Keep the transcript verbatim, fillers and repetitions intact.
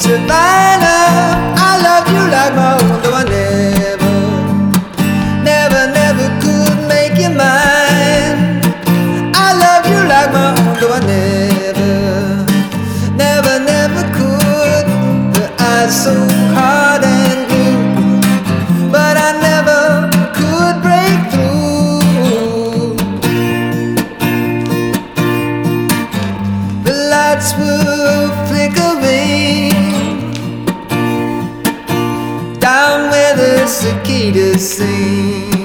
Savannah, I love you like my own, though I never, never, never could make you mine. I love you like my own, though I never, never, never could. Her eyes so hard and blue, but I never could break through. The lights were flickering down where the cicadas sing.